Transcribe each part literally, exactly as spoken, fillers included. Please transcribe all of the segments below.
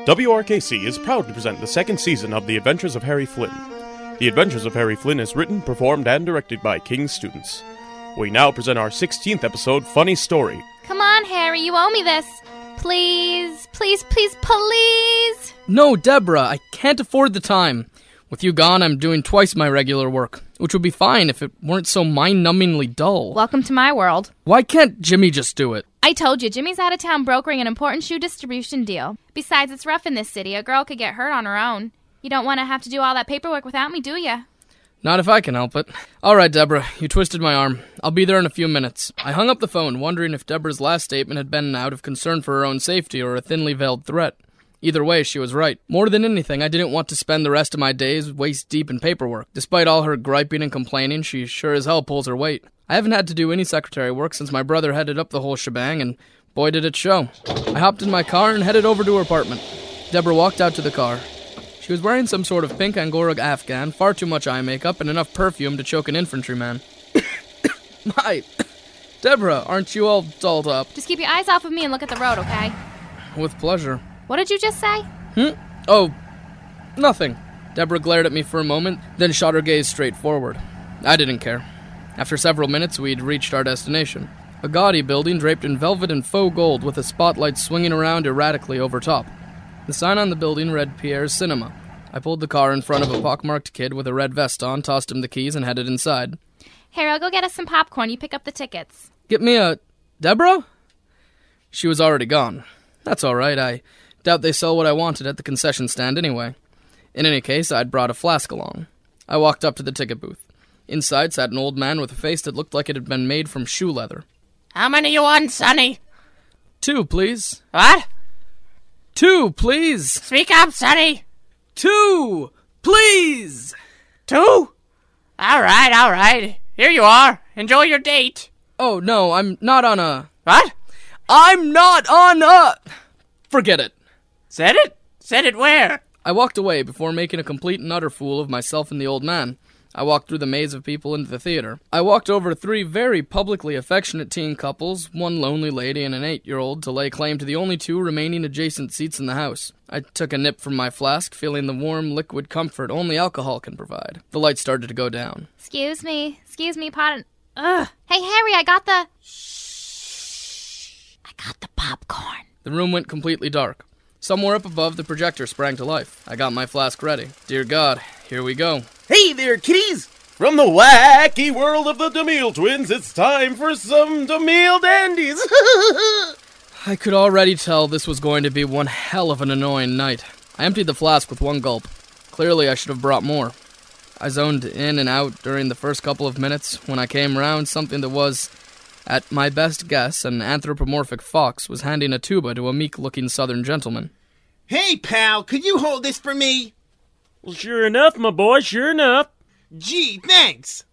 W R K C is proud to present the second season of The Adventures of Harry Flynn. The Adventures of Harry Flynn is written, performed, and directed by King's students. We now present our sixteenth episode, Funny Story. Come on, Harry, you owe me this. Please, please, please, please. No, Deborah, I can't afford the time. With you gone, I'm doing twice my regular work, which would be fine if it weren't so mind-numbingly dull. Welcome to my world. Why can't Jimmy just do it? I told you, Jimmy's out of town brokering an important shoe distribution deal. Besides, it's rough in this city. A girl could get hurt on her own. You don't want to have to do all that paperwork without me, do you? Not if I can help it. All right, Deborah, you twisted my arm. I'll be there in a few minutes. I hung up the phone, wondering if Deborah's last statement had been out of concern for her own safety or a thinly veiled threat. Either way, she was right. More than anything, I didn't want to spend the rest of my days waist-deep in paperwork. Despite all her griping and complaining, she sure as hell pulls her weight. I haven't had to do any secretary work since my brother headed up the whole shebang, and boy did it show. I hopped in my car and headed over to her apartment. Deborah walked out to the car. She was wearing some sort of pink Angora Afghan, far too much eye makeup, and enough perfume to choke an infantryman. My... Deborah, aren't you all dolled up? Just keep your eyes off of me and look at the road, okay? With pleasure. What did you just say? Hmm? Oh, nothing. Deborah glared at me for a moment, then shot her gaze straight forward. I didn't care. After several minutes, we'd reached our destination. A gaudy building draped in velvet and faux gold with a spotlight swinging around erratically over top. The sign on the building read Pierre's Cinema. I pulled the car in front of a pockmarked kid with a red vest on, tossed him the keys, and headed inside. Harry, I'll go get us some popcorn. You pick up the tickets. Get me a... Deborah? She was already gone. That's all right. I doubt they sell what I wanted at the concession stand anyway. In any case, I'd brought a flask along. I walked up to the ticket booth. Inside sat an old man with a face that looked like it had been made from shoe leather. How many you want, Sonny? Two, please. What? Two, please. Speak up, Sonny. Two, please. Two? All right, all right. Here you are. Enjoy your date. Oh, no, I'm not on a... What? I'm not on a... Forget it. Said it? Said it where? I walked away before making a complete and utter fool of myself and the old man. I walked through the maze of people into the theater. I walked over three very publicly affectionate teen couples, one lonely lady and an eight-year-old, to lay claim to the only two remaining adjacent seats in the house. I took a nip from my flask, feeling the warm, liquid comfort only alcohol can provide. The lights started to go down. Excuse me. Excuse me, pardon. Ugh. Hey, Harry, I got the... Shh. I got the popcorn. The room went completely dark. Somewhere up above, the projector sprang to life. I got my flask ready. Dear God, here we go. Hey there, kiddies! From the wacky world of the DeMille twins, it's time for some DeMille dandies! I could already tell this was going to be one hell of an annoying night. I emptied the flask with one gulp. Clearly, I should have brought more. I zoned in and out during the first couple of minutes. When I came round, something that was, at my best guess, an anthropomorphic fox was handing a tuba to a meek-looking southern gentleman. Hey, pal, could you hold this for me? Well, sure enough, my boy, sure enough. Gee, thanks.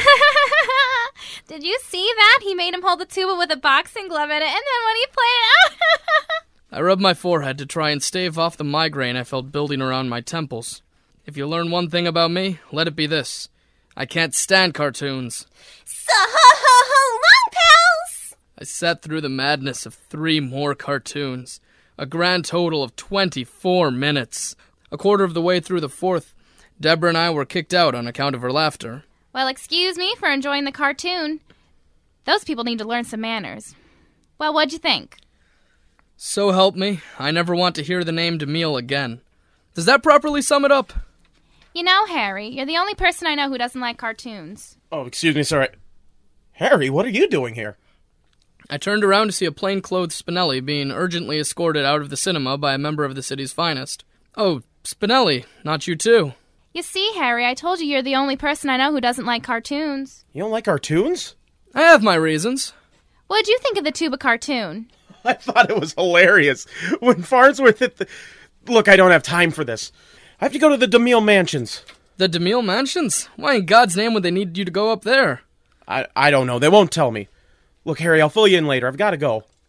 Did you see that? He made him hold the tuba with a boxing glove in it, and then when he played it... I rubbed my forehead to try and stave off the migraine I felt building around my temples. If you learn one thing about me, let it be this. I can't stand cartoons. So-ho-ho-ho, long pals! I sat through the madness of three more cartoons. A grand total of twenty-four minutes. A quarter of the way through the fourth, Deborah and I were kicked out on account of her laughter. Well, excuse me for enjoying the cartoon. Those people need to learn some manners. Well, what'd you think? So help me, I never want to hear the name DeMille again. Does that properly sum it up? You know, Harry, you're the only person I know who doesn't like cartoons. Oh, excuse me, sir. Harry, what are you doing here? I turned around to see a plainclothes Spinelli being urgently escorted out of the cinema by a member of the city's finest. Oh, Spinelli, not you too. You see, Harry, I told you you're the only person I know who doesn't like cartoons. You don't like cartoons? I have my reasons. What'd you think of the tuba cartoon? I thought it was hilarious. When Farnsworth hit the... Look, I don't have time for this. I have to go to the DeMille Mansions. The DeMille Mansions? Why in God's name would they need you to go up there? I, I don't know. They won't tell me. Look, Harry, I'll fill you in later. I've got to go.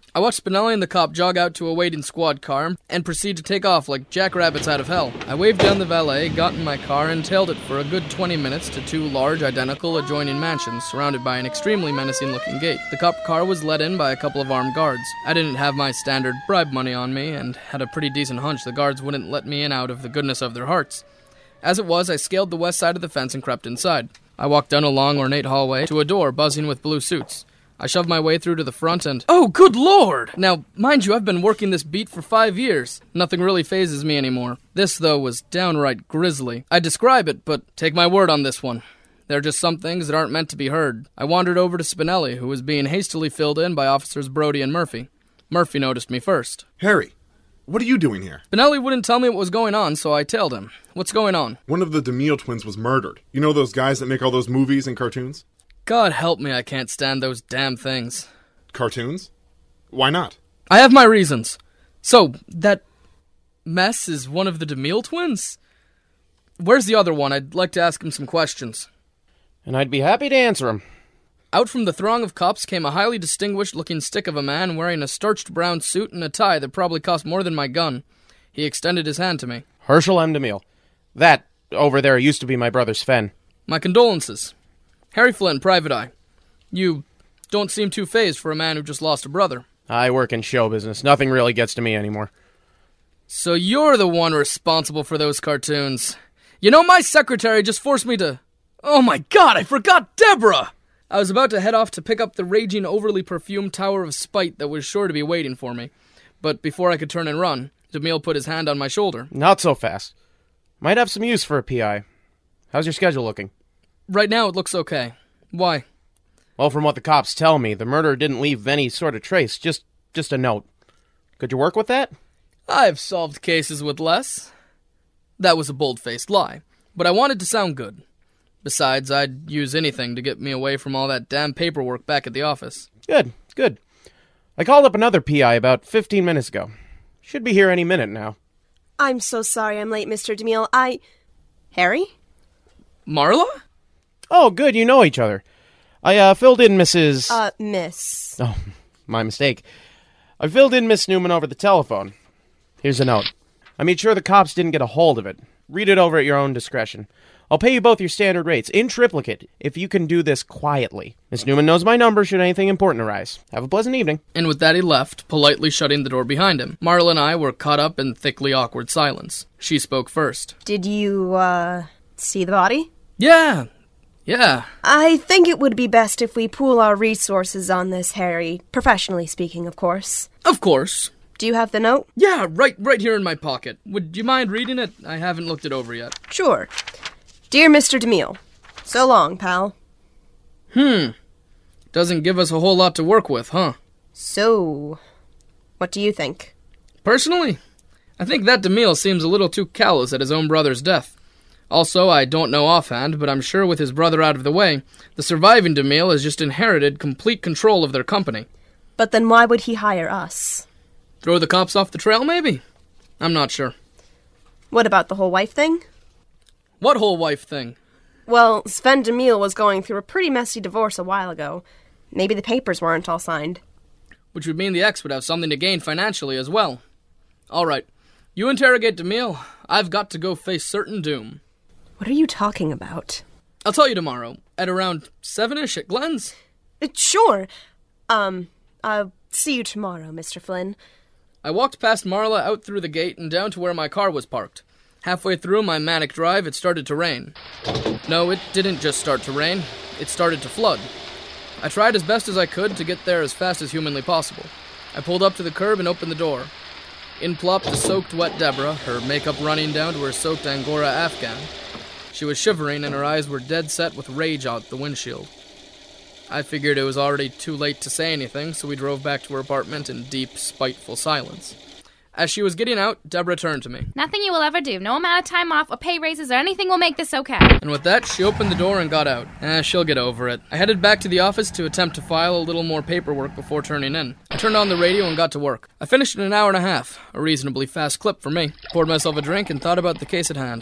I watched Spinelli and the cop jog out to a waiting squad car and proceed to take off like jackrabbits out of hell. I waved down the valet, got in my car, and tailed it for a good twenty minutes to two large, identical, adjoining mansions surrounded by an extremely menacing-looking gate. The cop car was let in by a couple of armed guards. I didn't have my standard bribe money on me and had a pretty decent hunch the guards wouldn't let me in out of the goodness of their hearts. As it was, I scaled the west side of the fence and crept inside. I walked down a long, ornate hallway to a door buzzing with blue suits. I shoved my way through to the front and... Oh, good lord! Now, mind you, I've been working this beat for five years. Nothing really phases me anymore. This, though, was downright grisly. I'd describe it, but take my word on this one. There are just some things that aren't meant to be heard. I wandered over to Spinelli, who was being hastily filled in by Officers Brody and Murphy. Murphy noticed me first. Harry, what are you doing here? Spinelli wouldn't tell me what was going on, so I tailed him. What's going on? One of the DeMille twins was murdered. You know those guys that make all those movies and cartoons? God help me, I can't stand those damn things. Cartoons? Why not? I have my reasons. So, that mess is one of the DeMille twins? Where's the other one? I'd like to ask him some questions. And I'd be happy to answer him. Out from the throng of cops came a highly distinguished-looking stick of a man wearing a starched brown suit and a tie that probably cost more than my gun. He extended his hand to me. Herschel M. DeMille. That, over there, used to be my brother Sven. My condolences. Harry Flynn, Private Eye. You don't seem too fazed for a man who just lost a brother. I work in show business. Nothing really gets to me anymore. So you're the one responsible for those cartoons. You know, my secretary just forced me to... Oh my god, I forgot Deborah! I was about to head off to pick up the raging, overly perfumed Tower of Spite that was sure to be waiting for me. But before I could turn and run, DeMille put his hand on my shoulder. Not so fast. Might have some use for a P I. How's your schedule looking? Right now it looks okay. Why? Well, from what the cops tell me, the murderer didn't leave any sort of trace, just just a note. Could you work with that? I've solved cases with less. That was a bold-faced lie, but I wanted to sound good. Besides, I'd use anything to get me away from all that damn paperwork back at the office. Good, good. I called up another P I about fifteen minutes ago. Should be here any minute now. I'm so sorry I'm late, Mister DeMille. I... Harry? Marla? Oh, good, you know each other. I, uh, filled in Missus Uh, Miss. Oh, my mistake. I filled in Miss Newman over the telephone. Here's a note. I made sure the cops didn't get a hold of it. Read it over at your own discretion. I'll pay you both your standard rates, in triplicate, if you can do this quietly. Miss Newman knows my number should anything important arise. Have a pleasant evening. And with that he left, politely shutting the door behind him. Marla and I were caught up in thickly awkward silence. She spoke first. Did you, uh, see the body? Yeah, yeah. I think it would be best if we pool our resources on this, Harry. Professionally speaking, of course. Of course. Do you have the note? Yeah, right, right here in my pocket. Would you mind reading it? I haven't looked it over yet. Sure. Dear Mister DeMille, so long, pal. Hmm. Doesn't give us a whole lot to work with, huh? So, what do you think? Personally, I think that DeMille seems a little too callous at his own brother's death. Also, I don't know offhand, but I'm sure with his brother out of the way, the surviving DeMille has just inherited complete control of their company. But then why would he hire us? Throw the cops off the trail, maybe? I'm not sure. What about the whole wife thing? What whole wife thing? Well, Sven DeMille was going through a pretty messy divorce a while ago. Maybe the papers weren't all signed. Which would mean the ex would have something to gain financially as well. All right. You interrogate DeMille. I've got to go face certain doom. What are you talking about? I'll tell you tomorrow, at around seven-ish at Glenn's. Uh, sure. Um, I'll see you tomorrow, Mister Flynn. I walked past Marla out through the gate and down to where my car was parked. Halfway through my manic drive, it started to rain. No, it didn't just start to rain. It started to flood. I tried as best as I could to get there as fast as humanly possible. I pulled up to the curb and opened the door. In plopped the soaked wet Deborah, her makeup running down to her soaked Angora Afghan. She was shivering and her eyes were dead set with rage out the windshield. I figured it was already too late to say anything, so we drove back to her apartment in deep, spiteful silence. As she was getting out, Deborah turned to me. Nothing you will ever do, no amount of time off or pay raises or anything will make this okay. And with that, she opened the door and got out. Eh, she'll get over it. I headed back to the office to attempt to file a little more paperwork before turning in. I turned on the radio and got to work. I finished in an hour and a half, a reasonably fast clip for me. Poured myself a drink and thought about the case at hand.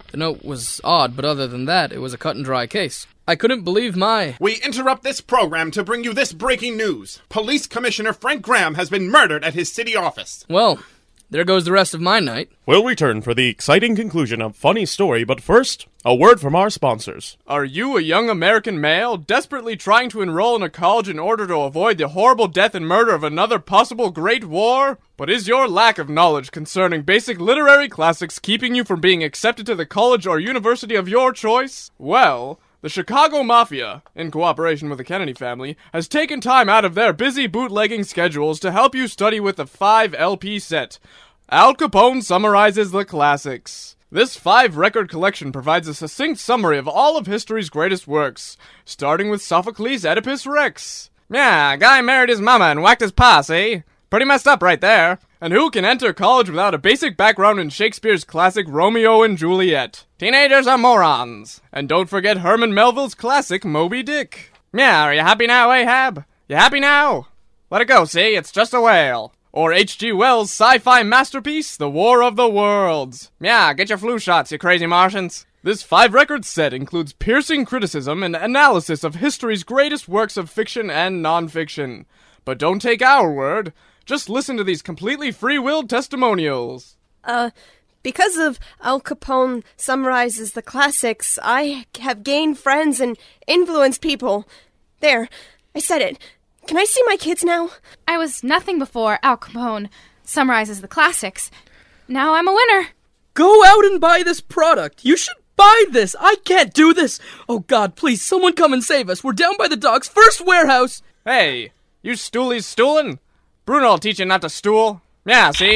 The note was odd, but other than that, it was a cut-and-dry case. I couldn't believe my... We interrupt this program to bring you this breaking news. Police Commissioner Frank Graham has been murdered at his city office. Well, there goes the rest of my night. We'll return for the exciting conclusion of Funny Story, but first, a word from our sponsors. Are you a young American male desperately trying to enroll in a college in order to avoid the horrible death and murder of another possible great war? But is your lack of knowledge concerning basic literary classics keeping you from being accepted to the college or university of your choice? Well... the Chicago Mafia, in cooperation with the Kennedy family, has taken time out of their busy bootlegging schedules to help you study with the five L P set. Al Capone summarizes the classics. This five-record collection provides a succinct summary of all of history's greatest works, starting with Sophocles' Oedipus Rex. Yeah, guy married his mama and whacked his pa, see? Pretty messed up right there. And who can enter college without a basic background in Shakespeare's classic Romeo and Juliet? Teenagers are morons. And don't forget Herman Melville's classic Moby Dick. Yeah, are you happy now, Ahab? You happy now? Let it go, see? It's just a whale. Or H G Wells' sci-fi masterpiece, The War of the Worlds. Yeah, get your flu shots, you crazy Martians. This five-record set includes piercing criticism and analysis of history's greatest works of fiction and non-fiction. But don't take our word. Just listen to these completely free-willed testimonials. Uh, because of Al Capone summarizes the classics, I have gained friends and influenced people. There, I said it. Can I see my kids now? I was nothing before Al Capone summarizes the classics. Now I'm a winner. Go out and buy this product. You should buy this. I can't do this. Oh, God, please, someone come and save us. We're down by the docks. First warehouse. Hey, you stoolies stooling? Bruno'll teach you not to stool. Yeah, see?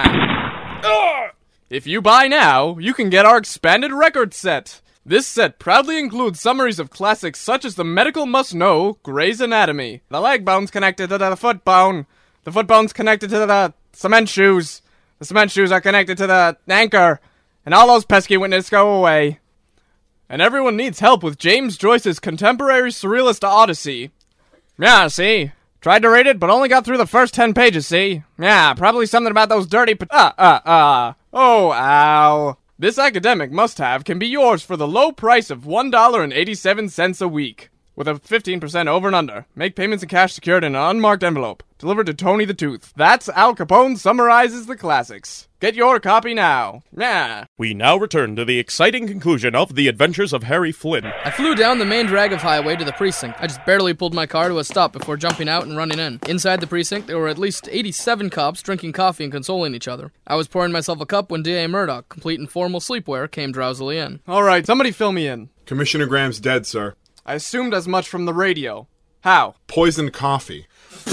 Yeah. Ugh. If you buy now, you can get our expanded record set. This set proudly includes summaries of classics such as The Medical Must Know, Grey's Anatomy. The leg bone's connected to the foot bone. The foot bone's connected to the cement shoes. The cement shoes are connected to the anchor. And all those pesky witnesses go away. And everyone needs help with James Joyce's contemporary surrealist Odyssey. Yeah, see? Tried to read it, but only got through the first ten pages, see? Yeah, probably something about those dirty pot- Ah, ah, ah. Oh, Al. This academic must-have can be yours for the low price of one dollar and eighty-seven cents a week. With a fifteen percent over and under. Make payments in cash secured in an unmarked envelope. Delivered to Tony the Tooth. That's Al Capone Summarizes the Classics. Get your copy now. Yeah. We now return to the exciting conclusion of The Adventures of Harry Flynn. I flew down the main drag of highway to the precinct. I just barely pulled my car to a stop before jumping out and running in. Inside the precinct, there were at least eighty-seven cops drinking coffee and consoling each other. I was pouring myself a cup when D A Murdoch, complete in formal sleepwear, came drowsily in. All right, somebody fill me in. Commissioner Graham's dead, sir. I assumed as much from the radio. How? Poisoned coffee.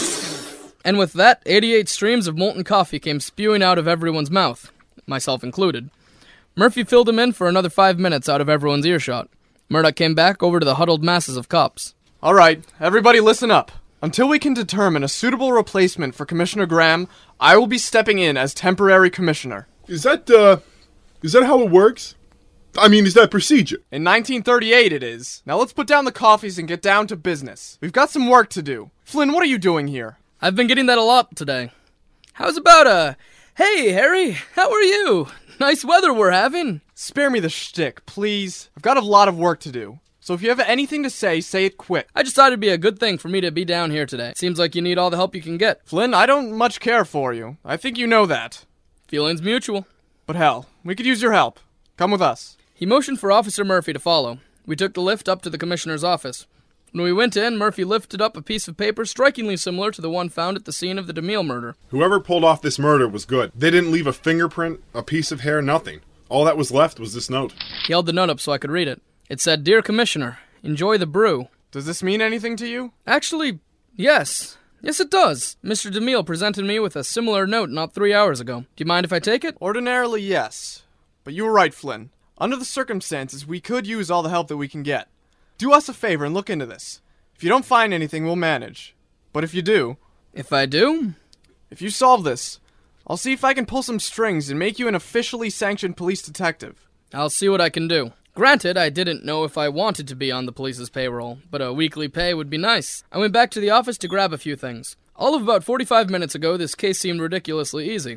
And with that, eighty-eight streams of molten coffee came spewing out of everyone's mouth, myself included. Murphy filled him in for another five minutes out of everyone's earshot. Murdoch came back over to the huddled masses of cops. All right, everybody listen up. Until we can determine a suitable replacement for Commissioner Graham, I will be stepping in as temporary commissioner. Is that, uh, is that how it works? I mean, is that procedure? In nineteen thirty-eight it is. Now let's put down the coffees and get down to business. We've got some work to do. Flynn, what are you doing here? I've been getting that a lot today. How's about a, hey, Harry, how are you? Nice weather we're having. Spare me the shtick, please. I've got a lot of work to do. So if you have anything to say, say it quick. I just thought it'd be a good thing for me to be down here today. Seems like you need all the help you can get. Flynn, I don't much care for you. I think you know that. Feelings mutual. But hell, we could use your help. Come with us. He motioned for Officer Murphy to follow. We took the lift up to the commissioner's office. When we went in, Murphy lifted up a piece of paper strikingly similar to the one found at the scene of the DeMille murder. Whoever pulled off this murder was good. They didn't leave a fingerprint, a piece of hair, nothing. All that was left was this note. He held the note up so I could read it. It said, Dear Commissioner, enjoy the brew. Does this mean anything to you? Actually, yes. Yes, it does. Mister DeMille presented me with a similar note not three hours ago. Do you mind if I take it? Ordinarily, yes. But you were right, Flynn. Under the circumstances, we could use all the help that we can get. Do us a favor and look into this. If you don't find anything, we'll manage. But if you do... If I do? If you solve this, I'll see if I can pull some strings and make you an officially sanctioned police detective. I'll see what I can do. Granted, I didn't know if I wanted to be on the police's payroll, but a weekly pay would be nice. I went back to the office to grab a few things. All of about forty-five minutes ago, this case seemed ridiculously easy.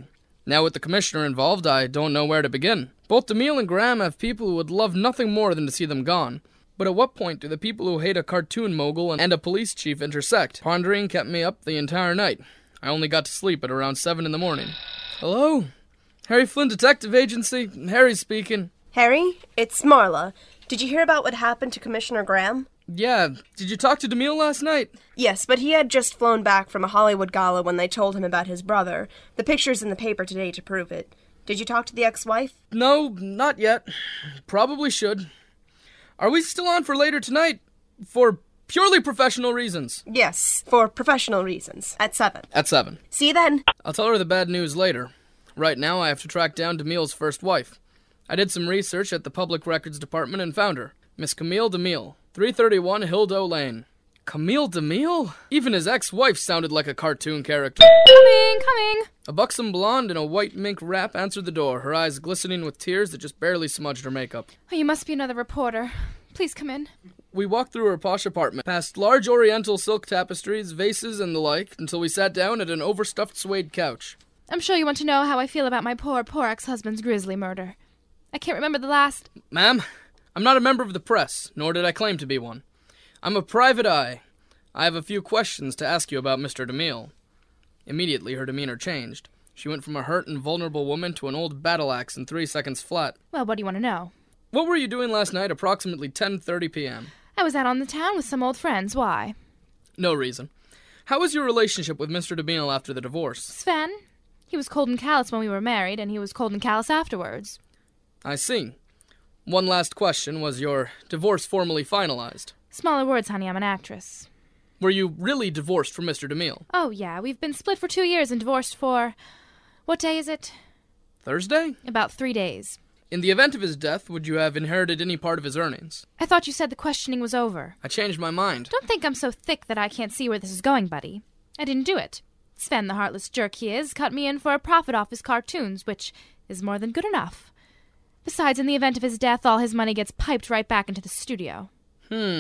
Now with the commissioner involved, I don't know where to begin. Both DeMille and Graham have people who would love nothing more than to see them gone. But at what point do the people who hate a cartoon mogul and a police chief intersect? Pondering kept me up the entire night. I only got to sleep at around seven in the morning. Hello? Harry Flynn Detective Agency. Harry speaking. Harry, it's Marla. Did you hear about what happened to Commissioner Graham? Yeah, did you talk to DeMille last night? Yes, but he had just flown back from a Hollywood gala when they told him about his brother. The picture's in the paper today to prove it. Did you talk to the ex-wife? No, not yet. Probably should. Are we still on for later tonight? For purely professional reasons? Yes, for professional reasons. At seven. At seven. See you then. I'll tell her the bad news later. Right now, I have to track down DeMille's first wife. I did some research at the Public Records Department and found her. Miss Camille DeMille, three thirty-one Hildo Lane. Camille DeMille? Even his ex-wife sounded like a cartoon character. Coming, coming. A buxom blonde in a white mink wrap answered the door, her eyes glistening with tears that just barely smudged her makeup. Oh, you must be another reporter. Please come in. We walked through her posh apartment, past large oriental silk tapestries, vases, and the like, until we sat down at an overstuffed suede couch. I'm sure you want to know how I feel about my poor, poor ex-husband's grisly murder. I can't remember the last... Ma'am, I'm not a member of the press, nor did I claim to be one. I'm a private eye. I have a few questions to ask you about Mister DeMille. Immediately, her demeanor changed. She went from a hurt and vulnerable woman to an old battle axe in three seconds flat. Well, what do you want to know? What were you doing last night approximately ten thirty p.m.? I was out on the town with some old friends. Why? No reason. How was your relationship with Mister DeMille after the divorce? Sven? He was cold and callous when we were married, and he was cold and callous afterwards. I see. One last question. Was your divorce formally finalized? Smaller words, honey. I'm an actress. Were you really divorced from Mister DeMille? Oh, yeah. We've been split for two years and divorced for... What day is it? Thursday? About three days. In the event of his death, would you have inherited any part of his earnings? I thought you said the questioning was over. I changed my mind. Don't think I'm so thick that I can't see where this is going, buddy. I didn't do it. Sven, the heartless jerk he is, cut me in for a profit off his cartoons, which is more than good enough. Besides, in the event of his death, all his money gets piped right back into the studio. Hmm.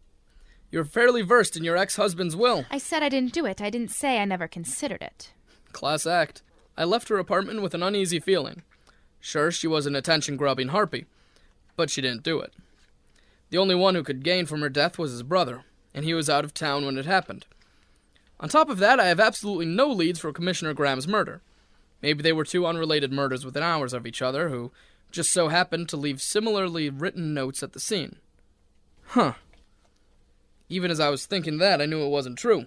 You're fairly versed in your ex-husband's will. I said I didn't do it. I didn't say I never considered it. Class act. I left her apartment with an uneasy feeling. Sure, she was an attention-grubbing harpy, but she didn't do it. The only one who could gain from her death was his brother, and he was out of town when it happened. On top of that, I have absolutely no leads for Commissioner Graham's murder. Maybe they were two unrelated murders within hours of each other who just so happened to leave similarly written notes at the scene. Huh. Even as I was thinking that, I knew it wasn't true.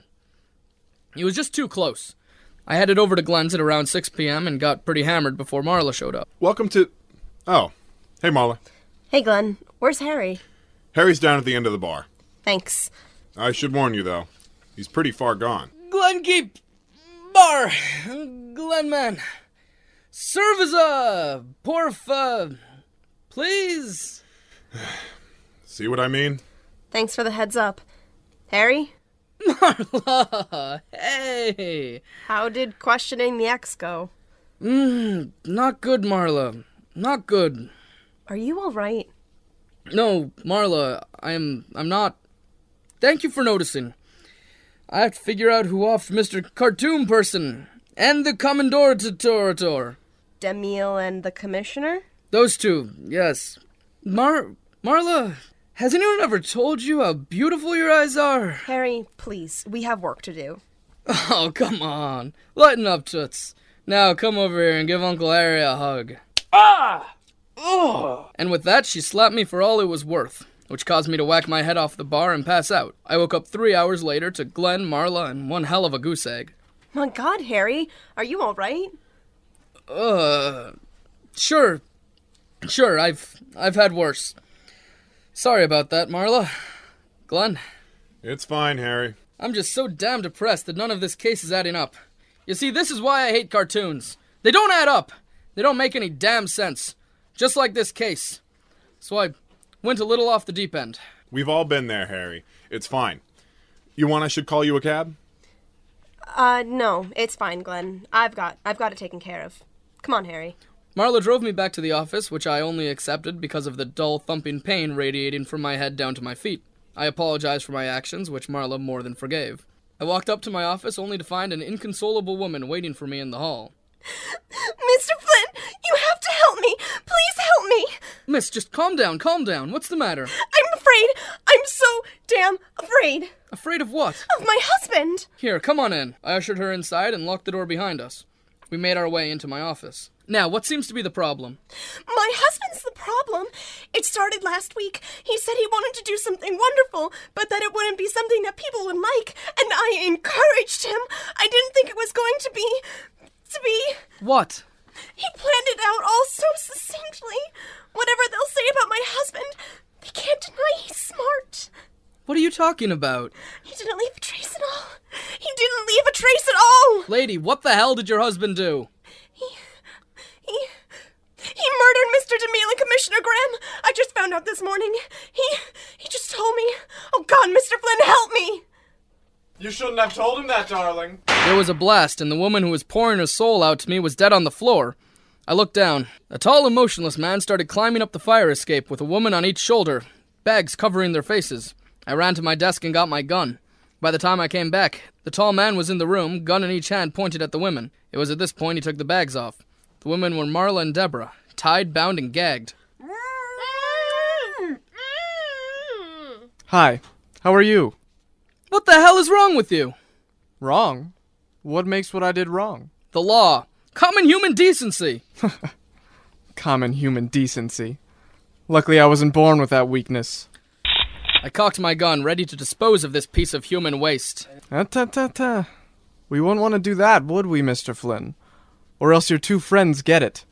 It was just too close. I headed over to Glenn's at around six p.m. and got pretty hammered before Marla showed up. Welcome to... Oh. Hey, Marla. Hey, Glenn. Where's Harry? Harry's down at the end of the bar. Thanks. I should warn you, though. He's pretty far gone. Glen Keep Bar. Glen man. Serve as a porfa, please. See what I mean? Thanks for the heads up. Harry? Marla, hey. How did questioning the ex go? Mmm, not good, Marla. Not good. Are you all right? No, Marla, I'm... I'm not... Thank you for noticing. I have to figure out who offed Mister Cartoon Person and the Commandor Tutoritor. DeMille and the Commissioner? Those two, yes. Mar... Marla, has anyone ever told you how beautiful your eyes are? Harry, please, we have work to do. Oh, come on. Lighten up, Toots. Now come over here and give Uncle Harry a hug. Ah! Oh! And with that, she slapped me for all it was worth, which caused me to whack my head off the bar and pass out. I woke up three hours later to Glenn, Marla, and one hell of a goose egg. My God, Harry, are you all right? Uh, sure. Sure, I've I've had worse. Sorry about that, Marla. Glenn? It's fine, Harry. I'm just so damn depressed that none of this case is adding up. You see, this is why I hate cartoons. They don't add up. They don't make any damn sense. Just like this case. So I went a little off the deep end. We've all been there, Harry. It's fine. You want I should call you a cab? Uh, no, it's fine, Glenn. I've got, I've got it taken care of. Come on, Harry. Marla drove me back to the office, which I only accepted because of the dull thumping pain radiating from my head down to my feet. I apologized for my actions, which Marla more than forgave. I walked up to my office only to find an inconsolable woman waiting for me in the hall. Miss, just calm down, calm down. What's the matter? I'm afraid. I'm so damn afraid. Afraid of what? Of my husband. Here, come on in. I ushered her inside and locked the door behind us. We made our way into my office. Now, what seems to be the problem? My husband's the problem. It started last week. He said he wanted to do something wonderful, but that it wouldn't be something that people would like, and I encouraged him. I didn't think it was going to be... to be... What? He planned it out all so succinctly. Whatever they'll say about my husband, they can't deny he's smart. What are you talking about? He didn't leave a trace at all. He didn't leave a trace at all. Lady, what the hell did your husband do? He... He... He murdered Mister DeMille and Commissioner Graham. I just found out this morning. He... He just told me. Oh, God, Mister Flynn, help me. You shouldn't have told him that, darling. There was a blast, and the woman who was pouring her soul out to me was dead on the floor. I looked down. A tall and motionless man started climbing up the fire escape with a woman on each shoulder, bags covering their faces. I ran to my desk and got my gun. By the time I came back, the tall man was in the room, gun in each hand pointed at the women. It was at this point he took the bags off. The women were Marla and Deborah, tied, bound, and gagged. Hi, how are you? What the hell is wrong with you? Wrong? What makes what I did wrong? The law. Common human decency. Common human decency. Luckily I wasn't born with that weakness. I cocked my gun, ready to dispose of this piece of human waste. Ta-ta-ta-ta. We wouldn't want to do that, would we, Mister Flynn? Or else your two friends get it.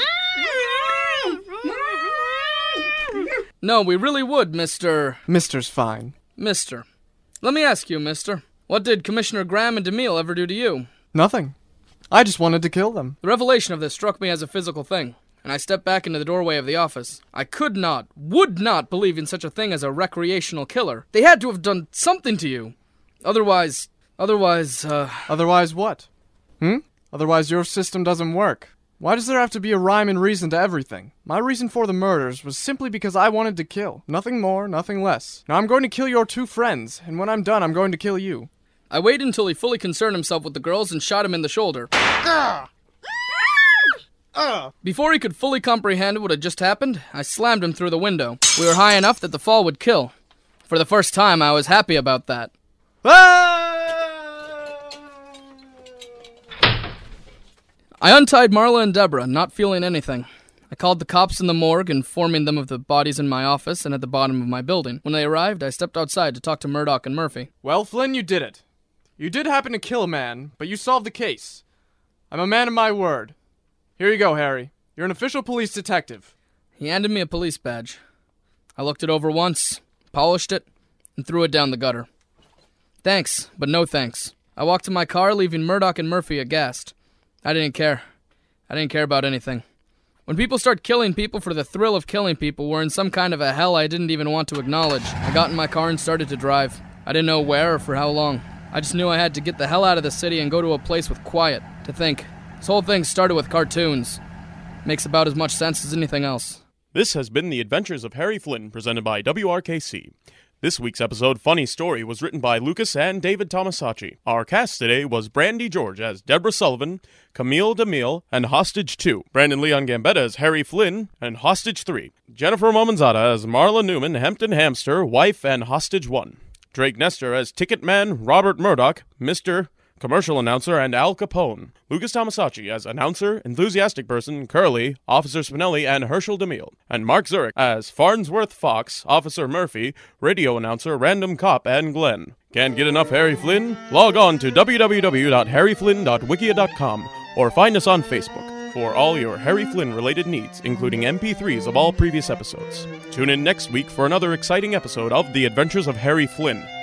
No, we really would, Mister... Mister's fine. Mister. Let me ask you, mister. What did Commissioner Graham and DeMille ever do to you? Nothing. I just wanted to kill them. The revelation of this struck me as a physical thing, and I stepped back into the doorway of the office. I could not, would not believe in such a thing as a recreational killer. They had to have done something to you. Otherwise, otherwise, uh... Otherwise what? Hmm? Otherwise your system doesn't work. Why does there have to be a rhyme and reason to everything? My reason for the murders was simply because I wanted to kill. Nothing more, nothing less. Now I'm going to kill your two friends, and when I'm done, I'm going to kill you. I waited until he fully concerned himself with the girls and shot him in the shoulder. Before he could fully comprehend what had just happened, I slammed him through the window. We were high enough that the fall would kill. For the first time, I was happy about that. I untied Marla and Deborah, not feeling anything. I called the cops in the morgue, informing them of the bodies in my office and at the bottom of my building. When they arrived, I stepped outside to talk to Murdoch and Murphy. Well, Flynn, you did it. You did happen to kill a man, but you solved the case. I'm a man of my word. Here you go, Harry. You're an official police detective. He handed me a police badge. I looked it over once, polished it, and threw it down the gutter. Thanks, but no thanks. I walked to my car, leaving Murdoch and Murphy aghast. I didn't care. I didn't care about anything. When people start killing people for the thrill of killing people, we're in some kind of a hell I didn't even want to acknowledge. I got in my car and started to drive. I didn't know where or for how long. I just knew I had to get the hell out of the city and go to a place with quiet, to think. This whole thing started with cartoons. Makes about as much sense as anything else. This has been The Adventures of Harry Flynn, presented by W R K C. This week's episode, Funny Story, was written by Lucas and David Tomasacci. Our cast today was Brandy George as Deborah Sullivan, Camille DeMille, and Hostage two. Brandon Leon Gambetta as Harry Flynn and Hostage three. Jennifer Momanzada as Marla Newman, Hampton Hamster, wife and Hostage one. Drake Nestor as Ticketman Robert Murdoch, Mister Commercial Announcer, and Al Capone. Lucas Tomasacci as Announcer, Enthusiastic Person, Curly, Officer Spinelli, and Herschel DeMille. And Mark Zurich as Farnsworth Fox, Officer Murphy, Radio Announcer, Random Cop, and Glenn. Can't get enough Harry Flynn? Log on to w w w dot harry flynn dot wikia dot com or find us on Facebook for all your Harry Flynn-related needs, including M P threes of all previous episodes. Tune in next week for another exciting episode of The Adventures of Harry Flynn.